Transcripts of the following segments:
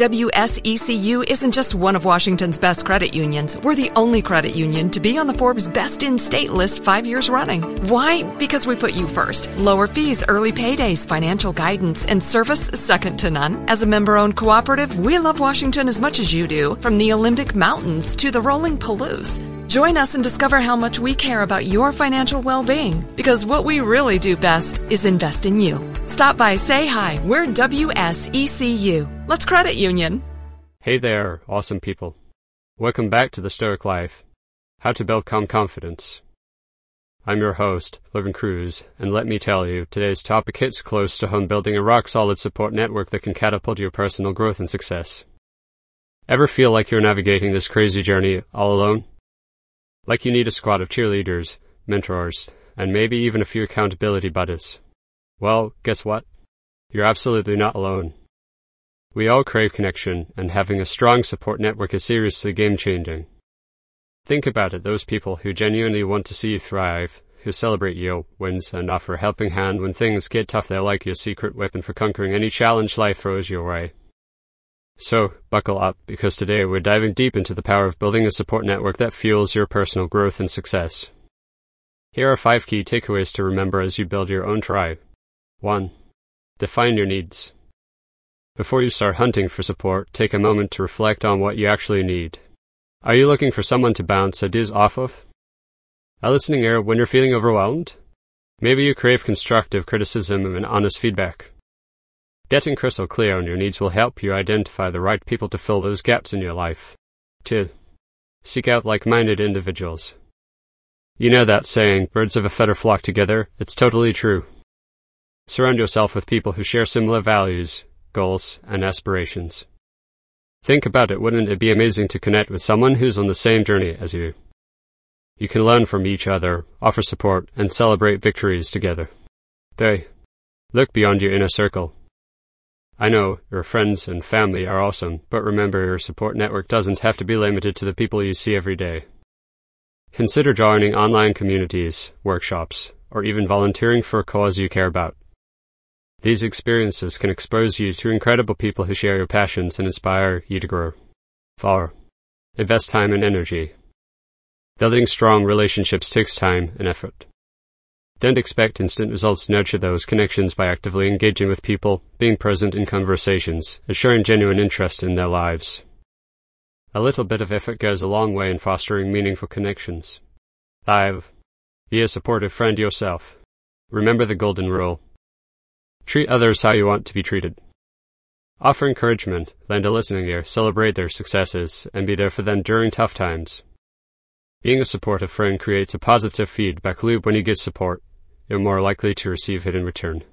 WSECU isn't just one of Washington's best credit unions. We're the only credit union to be on the Forbes Best in State list 5 years running. Why? Because we put you first. Lower fees, early paydays, financial guidance, and service second to none. As a member-owned cooperative, we love Washington as much as you do, from the Olympic Mountains to the rolling Palouse. Join us and discover how much we care about your financial well-being, because what we really do best is invest in you. Stop by, say hi. We're WSECU. Let's credit union. Hey there, awesome people. Welcome back to The Stoic Life. How to build calm confidence. I'm your host, Logan Cruz, and let me tell you, today's topic hits close to home, building a rock-solid support network that can catapult your personal growth and success. Ever feel like you're navigating this crazy journey all alone? Like you need a squad of cheerleaders, mentors, and maybe even a few accountability buddies? Well, guess what? You're absolutely not alone. We all crave connection, and having a strong support network is seriously game-changing. Think about it, those people who genuinely want to see you thrive, who celebrate your wins and offer a helping hand when things get tough. They're like your secret weapon for conquering any challenge life throws your way. So, buckle up, because today we're diving deep into the power of building a support network that fuels your personal growth and success. Here are 5 key takeaways to remember as you build your own tribe. 1. Define your needs. Before you start hunting for support, take a moment to reflect on what you actually need. Are you looking for someone to bounce ideas off of? A listening ear when you're feeling overwhelmed? Maybe you crave constructive criticism and honest feedback. Getting crystal clear on your needs will help you identify the right people to fill those gaps in your life. 2. Seek out like-minded individuals. You know that saying, birds of a feather flock together? It's totally true. Surround yourself with people who share similar values, goals, and aspirations. Think about it, wouldn't it be amazing to connect with someone who's on the same journey as you? You can learn from each other, offer support, and celebrate victories together. 3. Look beyond your inner circle. I know your friends and family are awesome, but remember, your support network doesn't have to be limited to the people you see every day. Consider joining online communities, workshops, or even volunteering for a cause you care about. These experiences can expose you to incredible people who share your passions and inspire you to grow. 4. Invest time and energy. Building strong relationships takes time and effort. Don't expect instant results. Nurture those connections by actively engaging with people, being present in conversations, and showing genuine interest in their lives. A little bit of effort goes a long way in fostering meaningful connections. 5. Be a supportive friend yourself. Remember the golden rule. Treat others how you want to be treated. Offer encouragement, lend a listening ear, celebrate their successes, and be there for them during tough times. Being a supportive friend creates a positive feedback loop. When you give support, you're more likely to receive it in return.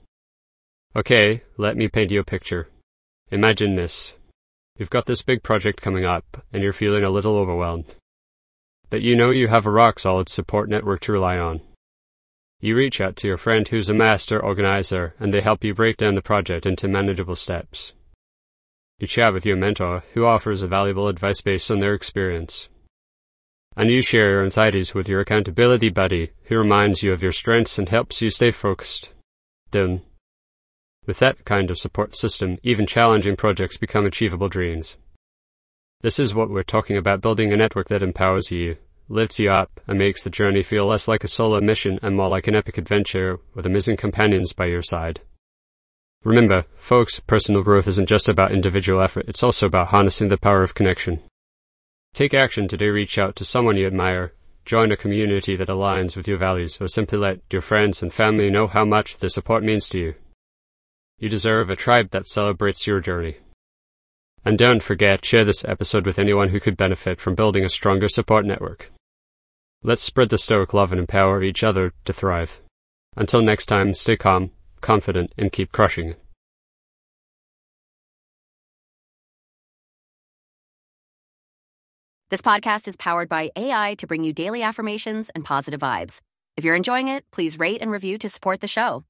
Okay, let me paint you a picture. Imagine this. You've got this big project coming up, and you're feeling a little overwhelmed. But you know you have a rock-solid support network to rely on. You reach out to your friend who's a master organizer, and they help you break down the project into manageable steps. You chat with your mentor, who offers a valuable advice based on their experience. And you share your anxieties with your accountability buddy, who reminds you of your strengths and helps you stay focused. Then, with that kind of support system, even challenging projects become achievable dreams. This is what we're talking about, building a network that empowers you, lifts you up, and makes the journey feel less like a solo mission and more like an epic adventure with amazing companions by your side. Remember, folks, personal growth isn't just about individual effort, it's also about harnessing the power of connection. Take action today. Reach out to someone you admire, join a community that aligns with your values, or simply let your friends and family know how much their support means to you. You deserve a tribe that celebrates your journey. And don't forget, share this episode with anyone who could benefit from building a stronger support network. Let's spread the stoic love and empower each other to thrive. Until next time, stay calm, confident, and keep crushing it. This podcast is powered by AI to bring you daily affirmations and positive vibes. If you're enjoying it, please rate and review to support the show.